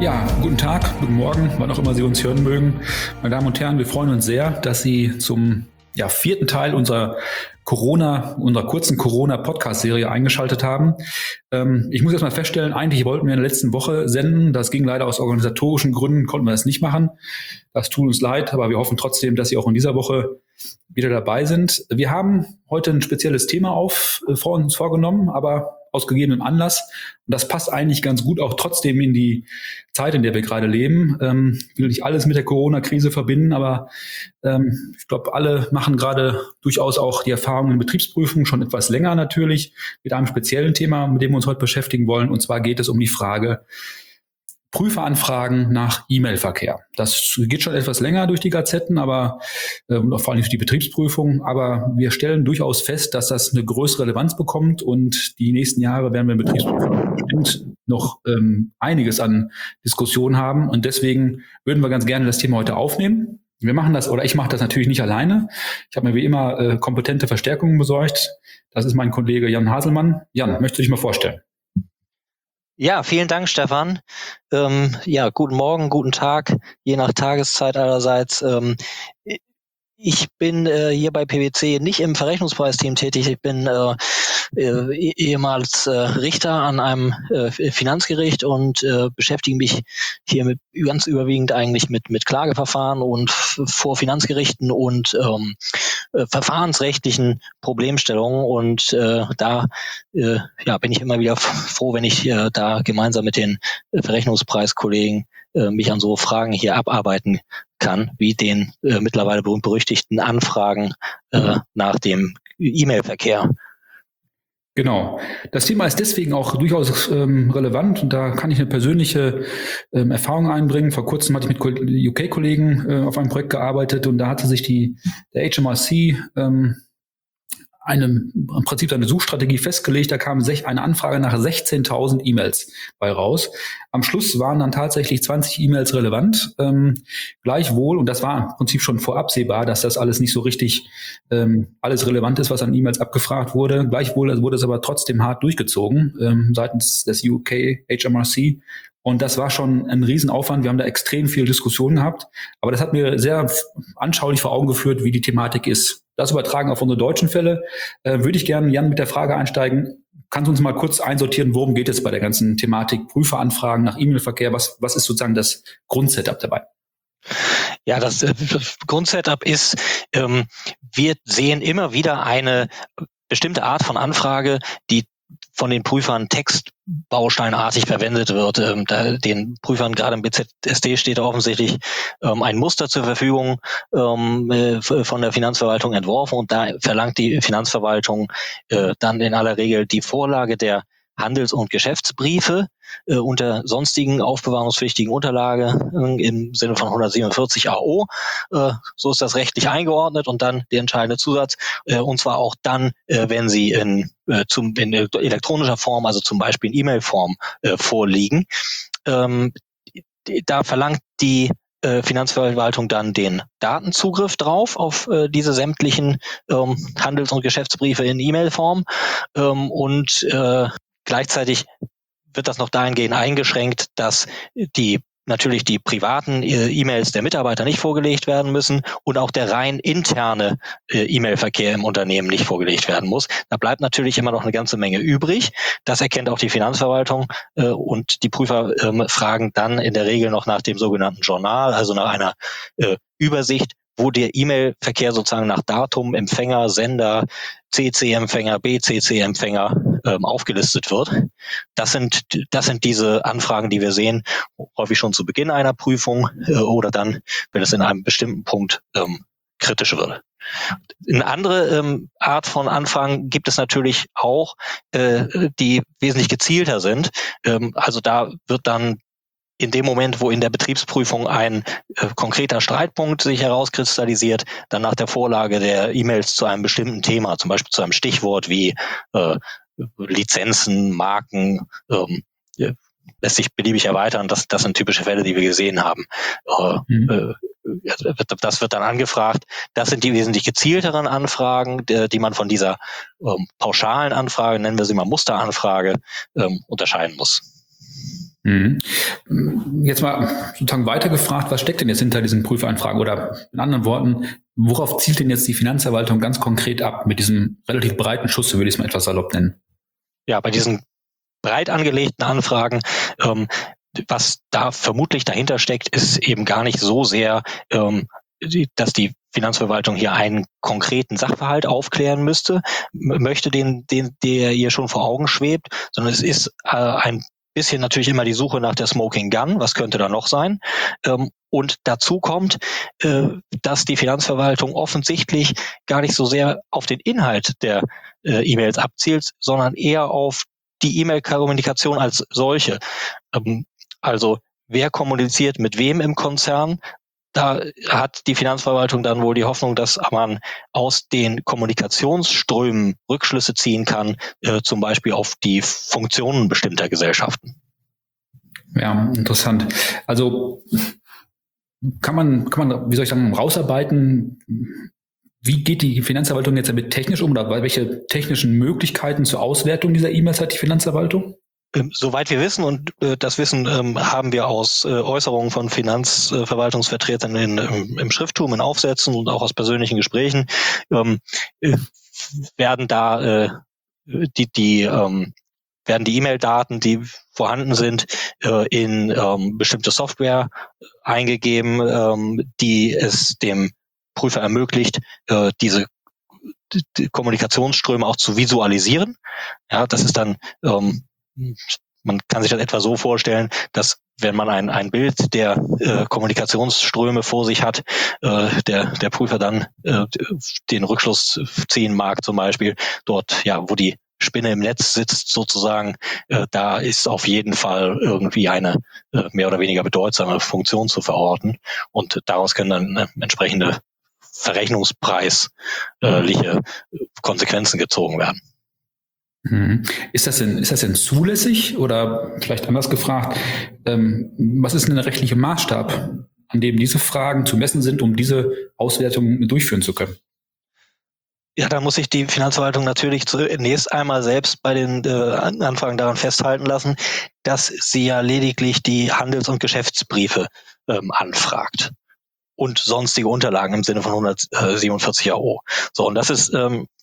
Ja, guten Tag, guten Morgen, wann auch immer Sie uns hören mögen. Meine Damen und Herren, wir freuen uns sehr, dass Sie zum vierten Teil unserer kurzen Corona-Podcast-Serie eingeschaltet haben. Ich muss erst mal feststellen, eigentlich wollten wir in der letzten Woche senden. Das ging leider aus organisatorischen Gründen, konnten wir das nicht machen. Das tut uns leid, aber wir hoffen trotzdem, dass Sie auch in dieser Woche wieder dabei sind. Wir haben heute ein spezielles Thema vor uns vorgenommen, aber aus gegebenem Anlass. Und das passt eigentlich ganz gut auch trotzdem in die Zeit, in der wir gerade leben. Ich will nicht alles mit der Corona-Krise verbinden, aber ich glaube, alle machen gerade durchaus auch die Erfahrungen in Betriebsprüfungen schon etwas länger natürlich mit einem speziellen Thema, mit dem wir uns heute beschäftigen wollen. Und zwar geht es um die Frage Prüferanfragen nach E-Mail-Verkehr. Das geht schon etwas länger durch die Gazetten, aber vor allem durch die Betriebsprüfung. Aber wir stellen durchaus fest, dass das eine größere Relevanz bekommt und die nächsten Jahre werden wir in Betriebsprüfung bestimmt noch einiges an Diskussionen haben. Und deswegen würden wir ganz gerne das Thema heute aufnehmen. Wir machen das, oder ich mache das natürlich nicht alleine. Ich habe mir wie immer kompetente Verstärkungen besorgt. Das ist mein Kollege Jan Haselmann. Jan, möchtest du dich mal vorstellen? Ja, vielen Dank, Stefan. Guten Morgen, guten Tag, je nach Tageszeit allerseits. Ich bin hier bei PwC nicht im Verrechnungspreisteam tätig. Ich bin ehemals Richter an einem Finanzgericht und beschäftige mich hier ganz überwiegend eigentlich mit Klageverfahren und vor Finanzgerichten und verfahrensrechtlichen Problemstellungen. Und da bin ich immer wieder froh, wenn ich da gemeinsam mit den Verrechnungspreiskollegen mich an so Fragen hier abarbeiten kann, wie den mittlerweile berühmt-berüchtigten Anfragen nach dem E-Mail-Verkehr. Genau. Das Thema ist deswegen auch durchaus relevant und da kann ich eine persönliche Erfahrung einbringen. Vor kurzem hatte ich mit UK-Kollegen auf einem Projekt gearbeitet und da hatte sich der HMRC im Prinzip eine Suchstrategie festgelegt. Da kam eine Anfrage nach 16.000 E-Mails bei raus. Am Schluss waren dann tatsächlich 20 E-Mails relevant. Gleichwohl, und das war im Prinzip schon vorabsehbar, dass das alles nicht so richtig alles relevant ist, was an E-Mails abgefragt wurde. Gleichwohl wurde es aber trotzdem hart durchgezogen seitens des UK HMRC. Und das war schon ein Riesenaufwand. Wir haben da extrem viel Diskussion gehabt. Aber das hat mir sehr anschaulich vor Augen geführt, wie die Thematik ist. Das übertragen auf unsere deutschen Fälle. Würde ich gerne, Jan, mit der Frage einsteigen. Kannst du uns mal kurz einsortieren, worum geht es bei der ganzen Thematik Prüferanfragen nach E-Mail-Verkehr? Was ist sozusagen das Grundsetup dabei? Ja, das Grundsetup ist, wir sehen immer wieder eine bestimmte Art von Anfrage, die von den Prüfern textbausteinartig verwendet wird. Den Prüfern gerade im BZSD steht offensichtlich ein Muster zur Verfügung von der Finanzverwaltung entworfen und da verlangt die Finanzverwaltung dann in aller Regel die Vorlage der Handels- und Geschäftsbriefe unter sonstigen aufbewahrungspflichtigen Unterlagen im Sinne von 147 AO. So ist das rechtlich eingeordnet und dann der entscheidende Zusatz, und zwar auch dann, wenn sie in elektronischer Form, also zum Beispiel in E-Mail-Form vorliegen. Da verlangt die Finanzverwaltung dann den Datenzugriff drauf auf diese sämtlichen Handels- und Geschäftsbriefe in E-Mail-Form und gleichzeitig wird das noch dahingehend eingeschränkt, dass natürlich die privaten E-Mails der Mitarbeiter nicht vorgelegt werden müssen und auch der rein interne E-Mail-Verkehr im Unternehmen nicht vorgelegt werden muss. Da bleibt natürlich immer noch eine ganze Menge übrig. Das erkennt auch die Finanzverwaltung und die Prüfer fragen dann in der Regel noch nach dem sogenannten Journal, also nach einer Übersicht, wo der E-Mail-Verkehr sozusagen nach Datum, Empfänger, Sender, CC-Empfänger, BCC-Empfänger aufgelistet wird. Das sind diese Anfragen, die wir sehen, häufig schon zu Beginn einer Prüfung oder dann, wenn es in einem bestimmten Punkt kritisch wird. Eine andere Art von Anfragen gibt es natürlich auch, die wesentlich gezielter sind. Also da wird dann in dem Moment, wo in der Betriebsprüfung ein konkreter Streitpunkt sich herauskristallisiert, dann nach der Vorlage der E-Mails zu einem bestimmten Thema, zum Beispiel zu einem Stichwort wie Lizenzen, Marken, lässt sich beliebig erweitern. Das sind typische Fälle, die wir gesehen haben. Das wird dann angefragt. Das sind die wesentlich gezielteren Anfragen, die man von dieser pauschalen Anfrage, nennen wir sie mal Musteranfrage, unterscheiden muss. Mhm. Jetzt mal sozusagen weitergefragt, was steckt denn jetzt hinter diesen Prüfanfragen? Oder in anderen Worten, worauf zielt denn jetzt die Finanzverwaltung ganz konkret ab mit diesem relativ breiten Schuss, so würde ich es mal etwas salopp nennen? Ja, bei diesen breit angelegten Anfragen, was da vermutlich dahinter steckt, ist eben gar nicht so sehr, dass die Finanzverwaltung hier einen konkreten Sachverhalt aufklären möchte, der ihr schon vor Augen schwebt, sondern es ist ein bisschen natürlich immer die Suche nach der Smoking Gun, was könnte da noch sein? Und dazu kommt, dass die Finanzverwaltung offensichtlich gar nicht so sehr auf den Inhalt der E-Mails abzielt, sondern eher auf die E-Mail-Kommunikation als solche. Also wer kommuniziert mit wem im Konzern? Da hat die Finanzverwaltung dann wohl die Hoffnung, dass man aus den Kommunikationsströmen Rückschlüsse ziehen kann, zum Beispiel auf die Funktionen bestimmter Gesellschaften. Ja, interessant. Also kann man, wie soll ich sagen, rausarbeiten, wie geht die Finanzverwaltung jetzt damit technisch um oder welche technischen Möglichkeiten zur Auswertung dieser E-Mails hat die Finanzverwaltung? Soweit wir wissen, und das Wissen haben wir aus Äußerungen von Finanzverwaltungsvertretern im Schrifttum, in Aufsätzen und auch aus persönlichen Gesprächen, werden da werden die E-Mail-Daten, die vorhanden sind, in bestimmte Software eingegeben, die es dem Prüfer ermöglicht, diese Kommunikationsströme auch zu visualisieren. Ja, das ist dann man kann sich das etwa so vorstellen, dass wenn man ein Bild der Kommunikationsströme vor sich hat, der Prüfer dann den Rückschluss ziehen mag, zum Beispiel dort, ja, wo die Spinne im Netz sitzt sozusagen, da ist auf jeden Fall irgendwie eine mehr oder weniger bedeutsame Funktion zu verorten und daraus können dann entsprechende verrechnungspreisliche Konsequenzen gezogen werden. Ist das denn zulässig oder vielleicht anders gefragt, was ist denn der rechtliche Maßstab, an dem diese Fragen zu messen sind, um diese Auswertung durchführen zu können? Ja, da muss sich die Finanzverwaltung natürlich zunächst einmal selbst bei den Anfragen daran festhalten lassen, dass sie ja lediglich die Handels- und Geschäftsbriefe anfragt und sonstige Unterlagen im Sinne von 147 AO. So, und das ist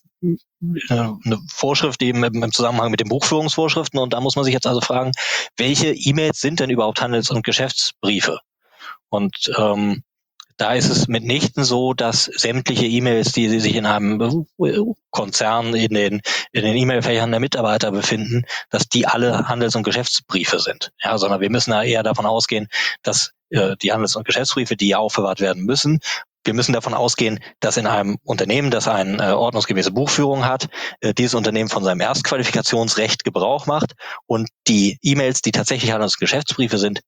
eine Vorschrift eben im Zusammenhang mit den Buchführungsvorschriften und da muss man sich jetzt also fragen, welche E-Mails sind denn überhaupt Handels- und Geschäftsbriefe? Und da ist es mitnichten so, dass sämtliche E-Mails, die sich in einem Konzern in den E-Mail-Fächern der Mitarbeiter befinden, dass die alle Handels- und Geschäftsbriefe sind. Ja, sondern wir müssen da eher davon ausgehen, dass die Handels- und Geschäftsbriefe, die ja aufbewahrt werden müssen, wir müssen davon ausgehen, dass in einem Unternehmen, das eine ordnungsgemäße Buchführung hat, dieses Unternehmen von seinem Erstqualifikationsrecht Gebrauch macht und die E-Mails, die tatsächlich Handels- und Geschäftsbriefe sind,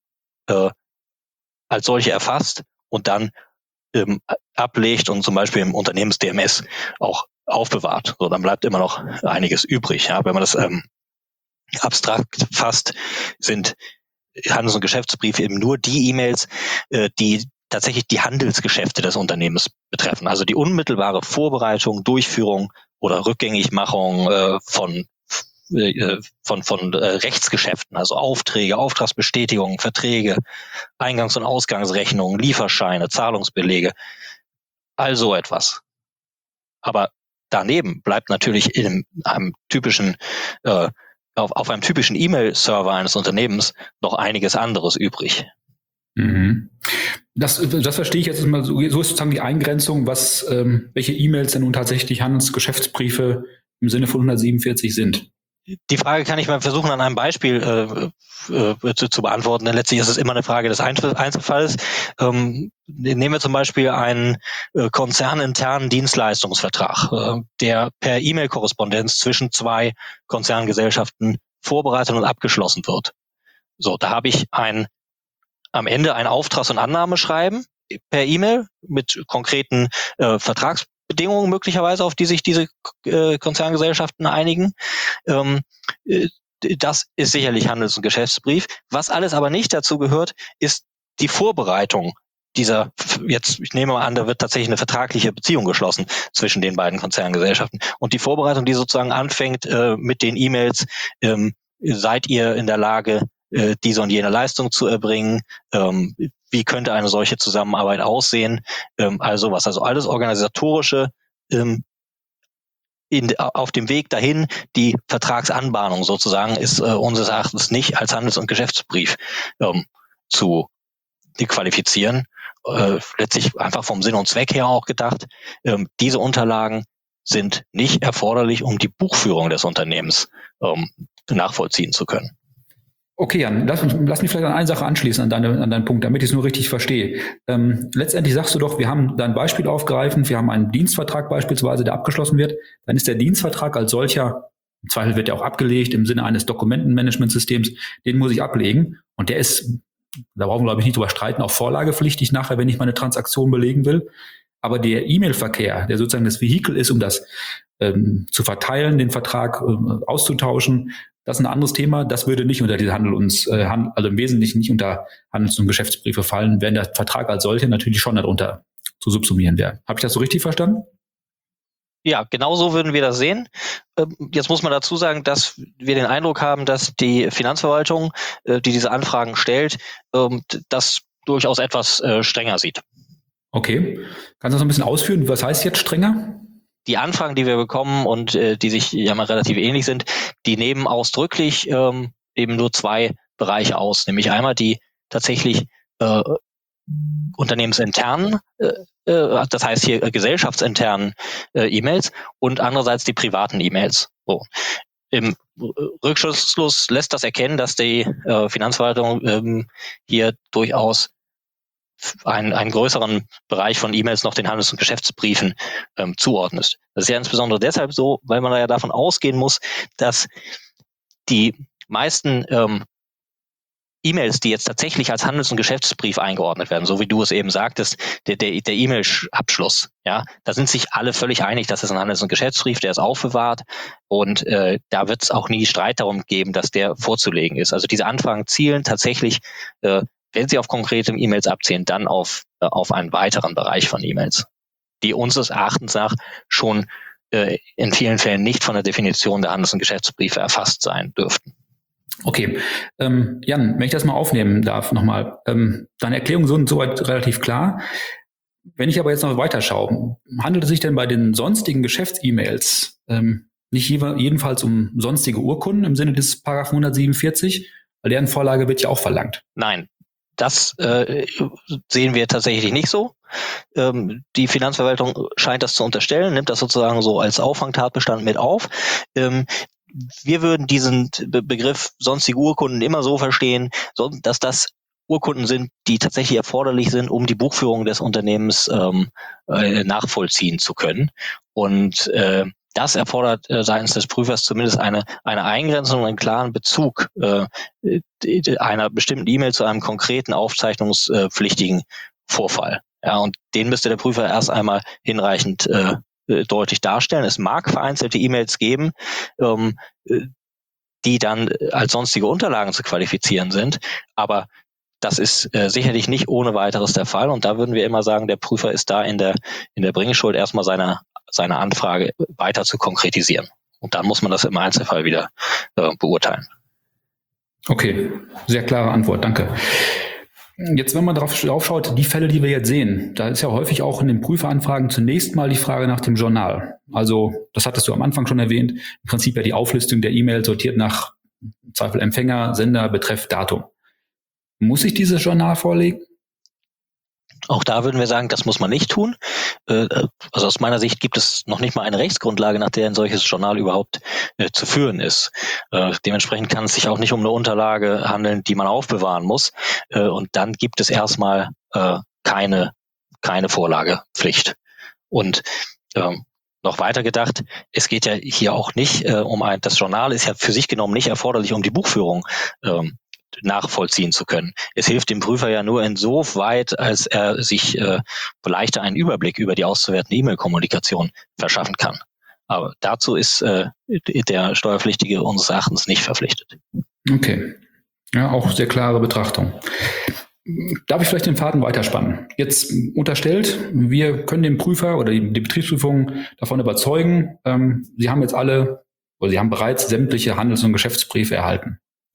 als solche erfasst und dann ablegt und zum Beispiel im Unternehmens-DMS auch aufbewahrt. So, dann bleibt immer noch einiges übrig. Ja? Wenn man das abstrakt fasst, sind Handels- und Geschäftsbriefe eben nur die E-Mails, die tatsächlich die Handelsgeschäfte des Unternehmens betreffen. Also die unmittelbare Vorbereitung, Durchführung oder Rückgängigmachung von Rechtsgeschäften, also Aufträge, Auftragsbestätigungen, Verträge, Eingangs- und Ausgangsrechnungen, Lieferscheine, Zahlungsbelege, all so etwas. Aber daneben bleibt natürlich auf einem typischen E-Mail-Server eines Unternehmens noch einiges anderes übrig. Das verstehe ich jetzt mal so ist sozusagen die Eingrenzung, welche E-Mails denn nun tatsächlich Handelsgeschäftsbriefe im Sinne von 147 sind. Die Frage kann ich mal versuchen, an einem Beispiel zu beantworten, denn letztlich ist es immer eine Frage des Einzelfalls. Nehmen wir zum Beispiel einen konzerninternen Dienstleistungsvertrag, der per E-Mail-Korrespondenz zwischen zwei Konzerngesellschaften vorbereitet und abgeschlossen wird. So, da habe ich am Ende ein Auftrags- und Annahmeschreiben per E-Mail mit konkreten Vertragsbedingungen möglicherweise, auf die sich diese Konzerngesellschaften einigen. Das ist sicherlich Handels- und Geschäftsbrief. Was alles aber nicht dazu gehört, ist die Vorbereitung dieser, ich nehme mal an, da wird tatsächlich eine vertragliche Beziehung geschlossen zwischen den beiden Konzerngesellschaften. Und die Vorbereitung, die sozusagen anfängt mit den E-Mails, seid ihr in der Lage, diese und jene Leistung zu erbringen, wie könnte eine solche Zusammenarbeit aussehen, also was, also alles organisatorische auf dem Weg dahin. Die Vertragsanbahnung sozusagen ist unseres Erachtens nicht als Handels- und Geschäftsbrief zu qualifizieren. Letztlich einfach vom Sinn und Zweck her auch gedacht. Diese Unterlagen sind nicht erforderlich, um die Buchführung des Unternehmens nachvollziehen zu können. Okay, Jan, lass mich vielleicht an eine Sache anschließen, an deinen Punkt, damit ich es nur richtig verstehe. Letztendlich sagst du doch, wir haben da ein Beispiel aufgreifen, wir haben einen Dienstvertrag beispielsweise, der abgeschlossen wird, dann ist der Dienstvertrag als solcher, im Zweifel wird er auch abgelegt im Sinne eines Dokumentenmanagementsystems, den muss ich ablegen und der ist, da brauchen wir glaube ich nicht drüber streiten, auch vorlagepflichtig nachher, wenn ich meine Transaktion belegen will. Aber der E-Mail-Verkehr, der sozusagen das Vehikel ist, um das zu verteilen, den Vertrag auszutauschen, das ist ein anderes Thema. Das würde nicht unter diese also im Wesentlichen nicht unter Handels- und Geschäftsbriefe fallen, während der Vertrag als solcher natürlich schon darunter zu subsumieren wäre. Habe ich das so richtig verstanden? Ja, genau so würden wir das sehen. Jetzt muss man dazu sagen, dass wir den Eindruck haben, dass die Finanzverwaltung, die diese Anfragen stellt, das durchaus etwas strenger sieht. Okay. Kannst du das ein bisschen ausführen? Was heißt jetzt strenger? Die Anfragen, die wir bekommen und die sich ja mal relativ ähnlich sind, die nehmen ausdrücklich eben nur zwei Bereiche aus, nämlich einmal die tatsächlich unternehmensinternen, das heißt hier gesellschaftsinternen E-Mails und andererseits die privaten E-Mails. So. Im Rückschluss lässt das erkennen, dass die Finanzverwaltung hier durchaus einen größeren Bereich von E-Mails noch den Handels- und Geschäftsbriefen zuordnet. Das ist ja insbesondere deshalb so, weil man da ja davon ausgehen muss, dass die meisten E-Mails, die jetzt tatsächlich als Handels- und Geschäftsbrief eingeordnet werden, so wie du es eben sagtest, der E-Mail-Abschluss, ja, da sind sich alle völlig einig, das ist ein Handels- und Geschäftsbrief, der ist aufbewahrt und da wird es auch nie Streit darum geben, dass der vorzulegen ist. Also diese Anfragen zielen tatsächlich, wenn sie auf konkrete E-Mails abzielen, dann auf einen weiteren Bereich von E-Mails, die unseres Erachtens nach schon in vielen Fällen nicht von der Definition der Handels- und Geschäftsbriefe erfasst sein dürften. Okay. Jan, wenn ich das mal aufnehmen darf nochmal, deine Erklärungen sind soweit relativ klar. Wenn ich aber jetzt noch weiter schaue, handelt es sich denn bei den sonstigen Geschäfts-E-Mails nicht jedenfalls um sonstige Urkunden im Sinne des Paragraphen 147? Weil deren Vorlage wird ja auch verlangt. Nein. Das sehen wir tatsächlich nicht so. Die Finanzverwaltung scheint das zu unterstellen, nimmt das sozusagen so als Auffangtatbestand mit auf. Wir würden diesen Begriff sonstige Urkunden immer so verstehen, dass das Urkunden sind, die tatsächlich erforderlich sind, um die Buchführung des Unternehmens nachvollziehen zu können. Und das erfordert seitens des Prüfers zumindest eine Eingrenzung und einen klaren Bezug einer bestimmten E-Mail zu einem konkreten aufzeichnungspflichtigen Vorfall. Ja, und den müsste der Prüfer erst einmal hinreichend deutlich darstellen. Es mag vereinzelte E-Mails geben, die dann als sonstige Unterlagen zu qualifizieren sind, aber das ist sicherlich nicht ohne weiteres der Fall. Und da würden wir immer sagen, der Prüfer ist da in der Bringschuld, erstmal seine Anfrage weiter zu konkretisieren. Und dann muss man das im Einzelfall wieder beurteilen. Okay, sehr klare Antwort, danke. Jetzt, wenn man drauf schaut, die Fälle, die wir jetzt sehen, da ist ja häufig auch in den Prüferanfragen zunächst mal die Frage nach dem Journal. Also, das hattest du am Anfang schon erwähnt, im Prinzip ja die Auflistung der E-Mail sortiert nach im Zweifel Empfänger, Sender, Betreff, Datum. Muss ich dieses Journal vorlegen? Auch da würden wir sagen, das muss man nicht tun. Also aus meiner Sicht gibt es noch nicht mal eine Rechtsgrundlage, nach der ein solches Journal überhaupt zu führen ist. Dementsprechend kann es sich auch nicht um eine Unterlage handeln, die man aufbewahren muss. Und dann gibt es erstmal keine Vorlagepflicht. Und noch weiter gedacht, es geht ja hier auch nicht das Journal ist ja für sich genommen nicht erforderlich, um die Buchführung nachvollziehen zu können. Es hilft dem Prüfer ja nur insoweit, als er sich leichter einen Überblick über die auszuwertende E-Mail-Kommunikation verschaffen kann. Aber dazu ist der Steuerpflichtige unseres Erachtens nicht verpflichtet. Okay. Ja, auch sehr klare Betrachtung. Darf ich vielleicht den Faden weiterspannen? Jetzt unterstellt, wir können den Prüfer oder die Betriebsprüfung davon überzeugen, Sie haben bereits sämtliche Handels- und Geschäftsbriefe erhalten.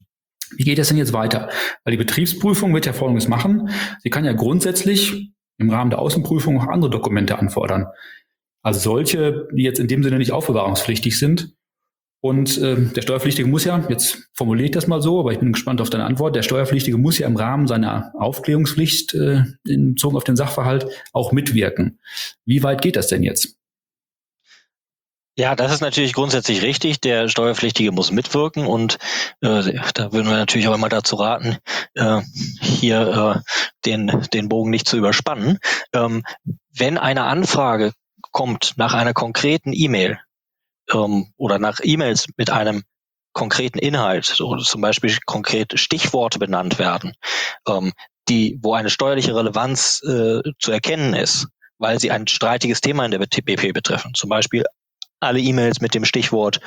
Wie geht es denn jetzt weiter? Weil die Betriebsprüfung wird ja Folgendes machen. Sie kann ja grundsätzlich im Rahmen der Außenprüfung auch andere Dokumente anfordern. Also solche, die jetzt in dem Sinne nicht aufbewahrungspflichtig sind. Und der Steuerpflichtige muss ja, jetzt formuliere ich das mal so, aber ich bin gespannt auf deine Antwort, der Steuerpflichtige muss ja im Rahmen seiner Aufklärungspflicht bezogen auf den Sachverhalt auch mitwirken. Wie weit geht das denn jetzt? Ja, das ist natürlich grundsätzlich richtig. Der Steuerpflichtige muss mitwirken und da würden wir natürlich auch immer dazu raten, hier den Bogen nicht zu überspannen. Wenn eine Anfrage kommt nach einer konkreten E-Mail oder nach E-Mails mit einem konkreten Inhalt, oder zum Beispiel konkrete Stichworte benannt werden, wo eine steuerliche Relevanz zu erkennen ist, weil sie ein streitiges Thema in der BP betreffen, zum Beispiel alle E-Mails mit dem Stichwort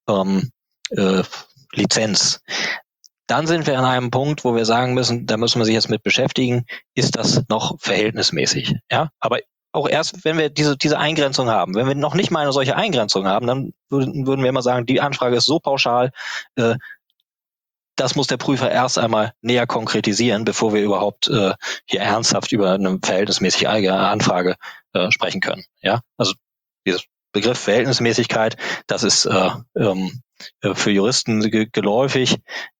Lizenz. Dann sind wir an einem Punkt, wo wir sagen müssen, da müssen wir sich jetzt mit beschäftigen, ist das noch verhältnismäßig? Ja, aber auch erst, wenn wir diese Eingrenzung haben. Wenn wir noch nicht mal eine solche Eingrenzung haben, dann würden wir immer sagen, die Anfrage ist so pauschal, das muss der Prüfer erst einmal näher konkretisieren, bevor wir überhaupt hier ernsthaft über eine verhältnismäßig eigene Anfrage sprechen können. Ja, also dieses Begriff Verhältnismäßigkeit, das ist für Juristen geläufig.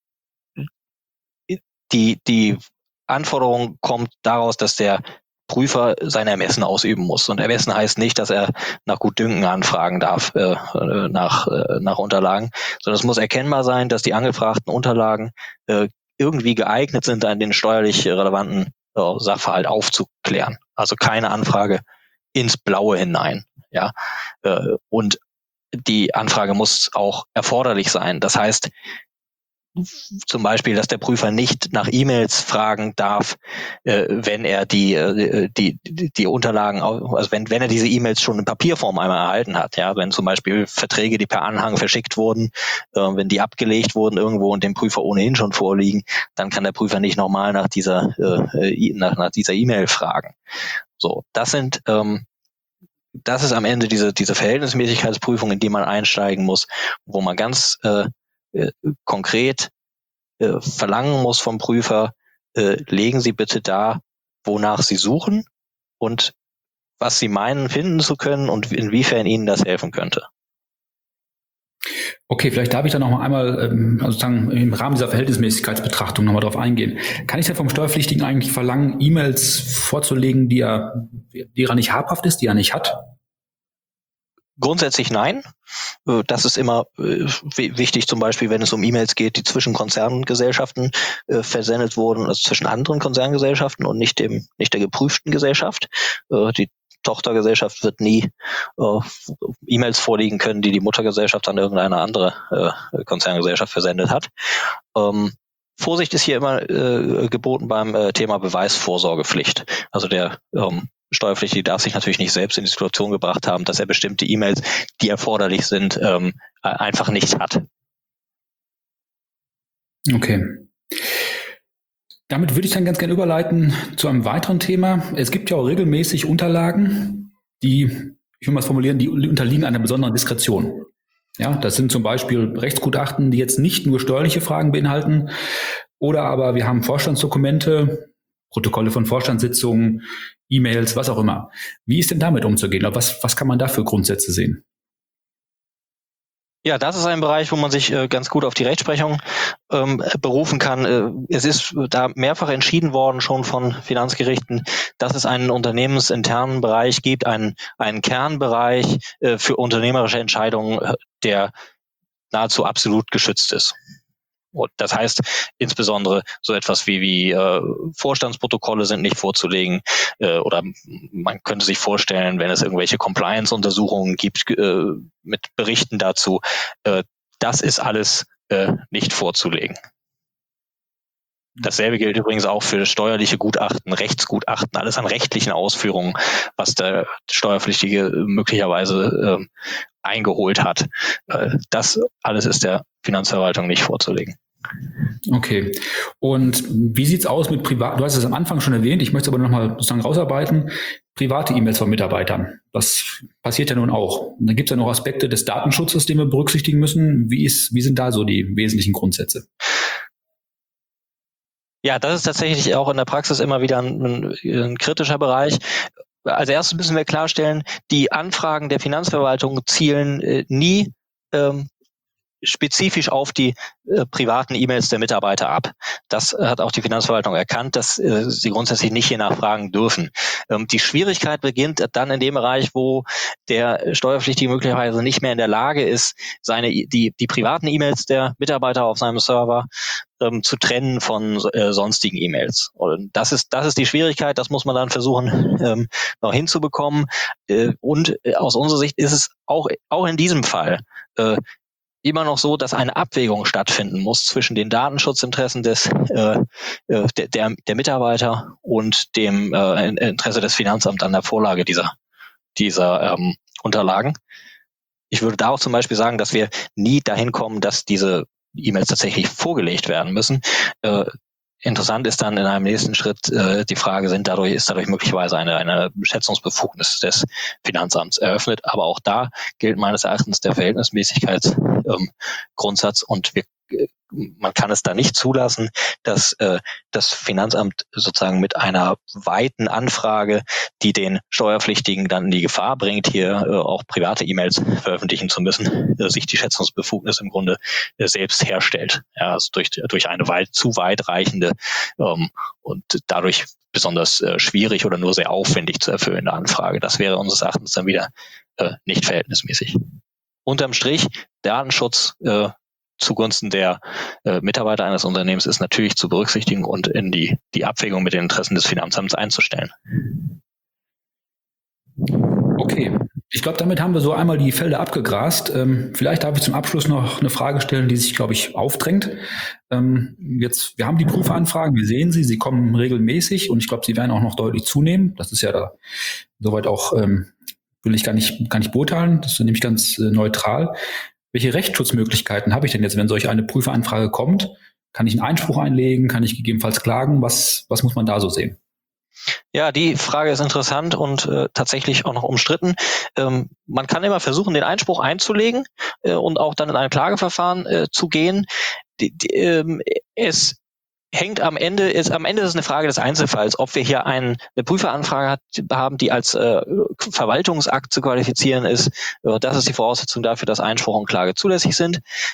Die Anforderung kommt daraus, dass der Prüfer sein Ermessen ausüben muss. Und Ermessen heißt nicht, dass er nach Gutdünken anfragen darf nach Unterlagen, sondern es muss erkennbar sein, dass die angefragten Unterlagen irgendwie geeignet sind, den steuerlich relevanten Sachverhalt aufzuklären. Also keine Anfrage ins Blaue hinein. Ja, und die Anfrage muss auch erforderlich sein. Das heißt, zum Beispiel, dass der Prüfer nicht nach E-Mails fragen darf, wenn er die Unterlagen, also wenn er diese E-Mails schon in Papierform einmal erhalten hat, ja, wenn zum Beispiel Verträge, die per Anhang verschickt wurden, wenn die abgelegt wurden irgendwo und dem Prüfer ohnehin schon vorliegen, dann kann der Prüfer nicht nochmal nach dieser E-Mail fragen. So, das ist am Ende diese Verhältnismäßigkeitsprüfung, in die man einsteigen muss, wo man ganz konkret verlangen muss vom Prüfer, legen Sie bitte dar, wonach Sie suchen und was Sie meinen, finden zu können und inwiefern Ihnen das helfen könnte. Okay, vielleicht darf ich da noch mal einmal sozusagen im Rahmen dieser Verhältnismäßigkeitsbetrachtung noch mal drauf eingehen. Kann ich denn vom Steuerpflichtigen eigentlich verlangen, E-Mails vorzulegen, die er nicht habhaft ist, die er nicht hat? Grundsätzlich nein. Das ist immer wichtig, zum Beispiel, wenn es um E-Mails geht, die zwischen Konzerngesellschaften versendet wurden, also zwischen anderen Konzerngesellschaften und nicht der geprüften Gesellschaft. Die Tochtergesellschaft wird nie E-Mails vorlegen können, die Muttergesellschaft an irgendeine andere Konzerngesellschaft versendet hat. Vorsicht ist hier immer geboten beim Thema Beweisvorsorgepflicht. Also der Steuerpflichtige darf sich natürlich nicht selbst in die Situation gebracht haben, dass er bestimmte E-Mails, die erforderlich sind, einfach nicht hat. Okay. Damit würde ich dann ganz gerne überleiten zu einem weiteren Thema. Es gibt ja auch regelmäßig Unterlagen, ich will mal formulieren, die unterliegen einer besonderen Diskretion. Ja, das sind zum Beispiel Rechtsgutachten, die jetzt nicht nur steuerliche Fragen beinhalten, oder aber wir haben Vorstandsdokumente, Protokolle von Vorstandssitzungen, E-Mails, was auch immer. Wie ist denn damit umzugehen? Oder was kann man da für Grundsätze sehen? Ja, das ist ein Bereich, wo man sich ganz gut auf die Rechtsprechung berufen kann. Es ist da mehrfach entschieden worden schon von Finanzgerichten, dass es einen unternehmensinternen Bereich gibt, einen Kernbereich für unternehmerische Entscheidungen, der nahezu absolut geschützt ist. Und das heißt insbesondere so etwas wie Vorstandsprotokolle sind nicht vorzulegen oder man könnte sich vorstellen, wenn es irgendwelche Compliance-Untersuchungen gibt mit Berichten dazu, das ist alles nicht vorzulegen. Dasselbe gilt übrigens auch für steuerliche Gutachten, Rechtsgutachten, alles an rechtlichen Ausführungen, was der Steuerpflichtige möglicherweise eingeholt hat. Das alles ist der Finanzverwaltung nicht vorzulegen. Okay. Und wie sieht's aus mit privat? Du hast es am Anfang schon erwähnt, ich möchte es aber nochmal sozusagen rausarbeiten. Private E-Mails von Mitarbeitern. Das passiert ja nun auch. Und dann gibt es ja noch Aspekte des Datenschutzes, den wir berücksichtigen müssen. Wie sind da so die wesentlichen Grundsätze? Ja, das ist tatsächlich auch in der Praxis immer wieder ein kritischer Bereich. Als erstes müssen wir klarstellen, die Anfragen der Finanzverwaltung zielen nie spezifisch auf die privaten E-Mails der Mitarbeiter ab. Das hat auch die Finanzverwaltung erkannt, dass sie grundsätzlich nicht hier nachfragen dürfen. Die Schwierigkeit beginnt dann in dem Bereich, wo der Steuerpflichtige möglicherweise nicht mehr in der Lage ist, die privaten E-Mails der Mitarbeiter auf seinem Server zu trennen von sonstigen E-Mails. Und das ist die Schwierigkeit, das muss man dann versuchen noch hinzubekommen. Und aus unserer Sicht ist es auch in diesem Fall immer noch so, dass eine Abwägung stattfinden muss zwischen den Datenschutzinteressen der Mitarbeiter und dem Interesse des Finanzamts an der Vorlage dieser Unterlagen. Ich würde da auch zum Beispiel sagen, dass wir nie dahin kommen, dass diese E-Mails tatsächlich vorgelegt werden müssen. Interessant ist dann in einem nächsten Schritt die Frage, ist dadurch möglicherweise eine Schätzungsbefugnis des Finanzamts eröffnet. Aber auch da gilt meines Erachtens der Verhältnismäßigkeitsgrundsatz und man kann es da nicht zulassen, dass das Finanzamt sozusagen mit einer weiten Anfrage, die den Steuerpflichtigen dann in die Gefahr bringt, hier auch private E-Mails veröffentlichen zu müssen, sich die Schätzungsbefugnis im Grunde selbst herstellt. Ja, also durch eine zu weitreichende und dadurch besonders schwierig oder nur sehr aufwendig zu erfüllende Anfrage. Das wäre unseres Erachtens dann wieder nicht verhältnismäßig. Unterm Strich, Datenschutz zugunsten der Mitarbeiter eines Unternehmens ist natürlich zu berücksichtigen und in die Abwägung mit den Interessen des Finanzamts einzustellen. Okay, ich glaube, damit haben wir so einmal die Felder abgegrast. Vielleicht darf ich zum Abschluss noch eine Frage stellen, die sich, glaube ich, aufdrängt. Wir haben die Prüfanfragen, wir sehen sie kommen regelmäßig und ich glaube, sie werden auch noch deutlich zunehmen. Das ist ja da soweit auch, will ich gar nicht beurteilen. Das ist nämlich ganz neutral. Welche Rechtsschutzmöglichkeiten habe ich denn jetzt, wenn solch eine Prüferanfrage kommt? Kann ich einen Einspruch einlegen? Kann ich gegebenenfalls klagen? Was muss man da so sehen? Ja, die Frage ist interessant und tatsächlich auch noch umstritten. Man kann immer versuchen, den Einspruch einzulegen und auch dann in ein Klageverfahren zu gehen. Es hängt am Ende ist es eine Frage des Einzelfalls, ob wir hier eine Prüferanfrage haben, die als Verwaltungsakt zu qualifizieren ist. Das ist die Voraussetzung dafür, dass Einspruch und Klage zulässig sind.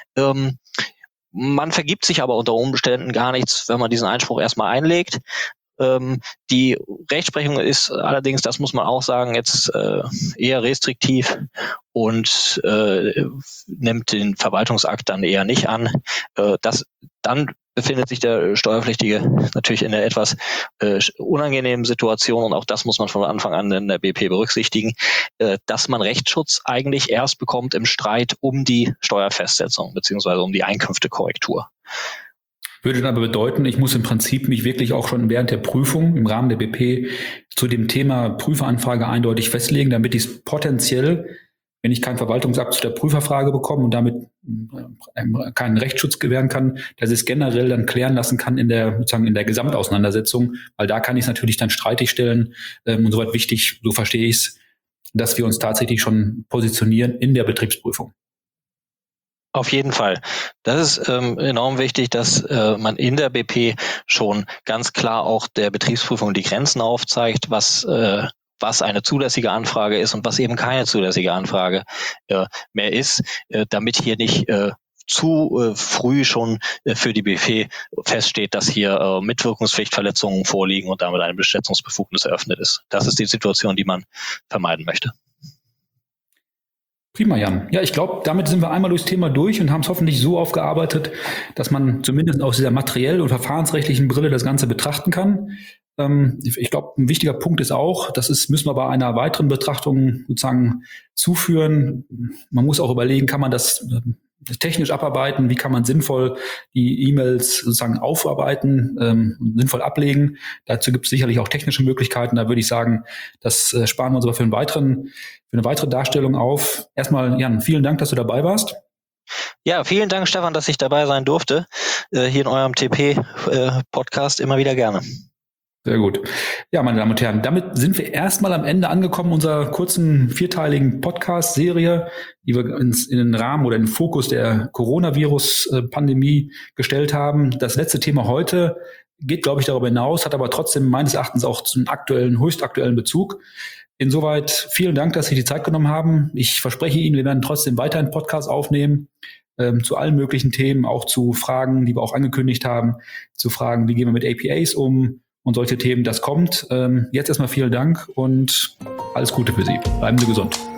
Man vergibt sich aber unter Umständen gar nichts, wenn man diesen Einspruch erstmal einlegt. Die Rechtsprechung ist allerdings, das muss man auch sagen, jetzt eher restriktiv und nimmt den Verwaltungsakt dann eher nicht an. Dann befindet sich der Steuerpflichtige natürlich in einer etwas unangenehmen Situation und auch das muss man von Anfang an in der BP berücksichtigen, dass man Rechtsschutz eigentlich erst bekommt im Streit um die Steuerfestsetzung beziehungsweise um die Einkünftekorrektur. Würde dann aber bedeuten, ich muss im Prinzip mich wirklich auch schon während der Prüfung im Rahmen der BP zu dem Thema Prüferanfrage eindeutig festlegen, damit ich es potenziell, wenn ich keinen Verwaltungsakt zu der Prüferfrage bekomme und damit keinen Rechtsschutz gewähren kann, dass ich es generell dann klären lassen kann in der Gesamtauseinandersetzung, weil da kann ich es natürlich dann streitig stellen und soweit wichtig, so verstehe ich es, dass wir uns tatsächlich schon positionieren in der Betriebsprüfung. Auf jeden Fall. Das ist enorm wichtig, dass man in der BP schon ganz klar auch der Betriebsprüfung die Grenzen aufzeigt, was eine zulässige Anfrage ist und was eben keine zulässige Anfrage mehr ist, damit hier nicht zu früh schon für die BP feststeht, dass hier Mitwirkungspflichtverletzungen vorliegen und damit eine Beschätzungsbefugnis eröffnet ist. Das ist die Situation, die man vermeiden möchte. Prima, Jan. Ja, ich glaube, damit sind wir einmal durchs Thema durch und haben es hoffentlich so aufgearbeitet, dass man zumindest aus dieser materiell- und verfahrensrechtlichen Brille das Ganze betrachten kann. Ich glaube, ein wichtiger Punkt ist auch, müssen wir bei einer weiteren Betrachtung sozusagen zuführen. Man muss auch überlegen, kann man das technisch abarbeiten, wie kann man sinnvoll die E-Mails sozusagen aufarbeiten, sinnvoll ablegen. Dazu gibt es sicherlich auch technische Möglichkeiten. Da würde ich sagen, das sparen wir uns aber für eine weitere Darstellung auf. Erstmal, Jan, vielen Dank, dass du dabei warst. Ja, vielen Dank, Stefan, dass ich dabei sein durfte. Hier in eurem TP-Podcast immer wieder gerne. Sehr gut. Ja, meine Damen und Herren, damit sind wir erstmal am Ende angekommen unserer kurzen 4-teiligen Podcast-Serie, die wir in den Rahmen oder in den Fokus der Coronavirus-Pandemie gestellt haben. Das letzte Thema heute geht, glaube ich, darüber hinaus, hat aber trotzdem meines Erachtens auch zum höchstaktuellen Bezug. Insoweit vielen Dank, dass Sie die Zeit genommen haben. Ich verspreche Ihnen, wir werden trotzdem weiter einen Podcast aufnehmen, zu allen möglichen Themen, auch zu Fragen, die wir auch angekündigt haben, zu Fragen, wie gehen wir mit APAs um und solche Themen, das kommt. Jetzt erstmal vielen Dank und alles Gute für Sie. Bleiben Sie gesund.